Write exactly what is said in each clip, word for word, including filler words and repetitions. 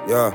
Yeah.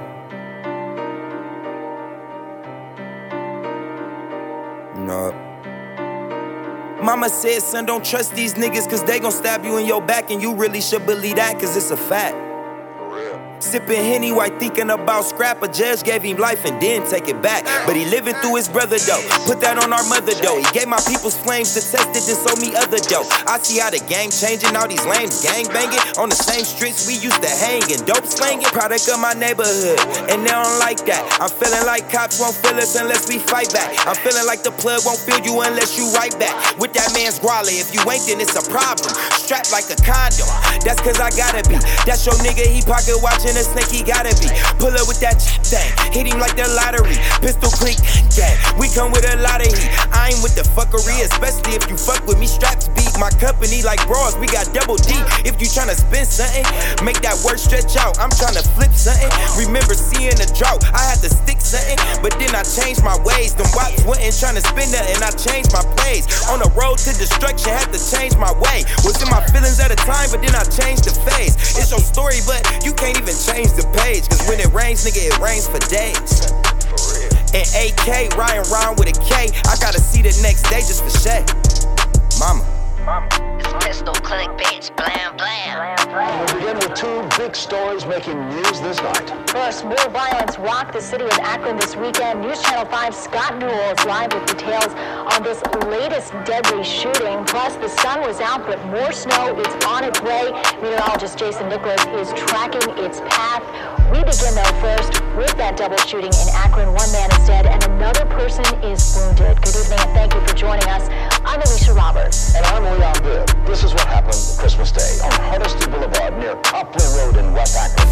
No. Mama said, son, don't trust these niggas cause they gon' stab you in your back, and you really should believe that cause it's a fact. Sippin' Henny while thinking about scrap. A judge gave him life and didn't take it back. But he living through his brother though. Put that on our mother though. He gave my people's flames to test it, then sold me other dough. I see how the game changing, all these lames gang banging on the same streets we used to hang and dope slanging. Product of my neighborhood, and they don't like that. I'm feeling like cops won't feel us unless we fight back. I'm feeling like the plug won't feel you unless you right back. With that man's Guale, if you ain't then it's a problem. Strapped like a condom, that's cause I gotta be. That's your nigga, he pocket watching. A snake, he gotta be. Pull up with that ch- thing, hit him like the lottery. Pistol click, gang. We come with a lot of heat. I ain't with the fuckery, especially if you fuck with me. Straps beat my company like bras. We got double D. If you tryna spin something, make that word stretch out. I'm tryna flip something. Remember seeing a drought, I had to stick something, but then I changed my ways. Them watts wasn't tryna spin nothing, I changed my plays. On the road to destruction, had to change my way. Was in my feelings at a time, but then I changed the phase. It's your story, but you can't even change the page. Cause when it rains, nigga, it rains for days. And A K, riding around with a K. I gotta see the next day just for shade. Mama. It's pistol click, bitch, blam, blam. We'll begin with two big stories making news this night. First, more violence rocked the city of Akron this weekend. News Channel five's Scott Newell is live with details on this latest deadly shooting. Plus, the sun was out, but more snow is on its way. Meteorologist Jason Nicholas is tracking its path. We begin, though, first with that double shooting in Akron. One man is dead and another person is wounded. Good evening and thank you for joining us. I'm Alicia Roberts. And I'm Leon Bibb. This is what happened Christmas Day on Hardesty Boulevard near Copley Road in West Akron.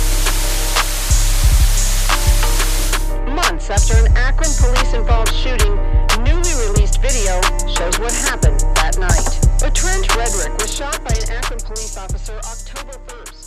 Months after an Akron police-involved shooting, newly released video shows what happened that night. A Trent Redrick was shot by an Akron police officer October first.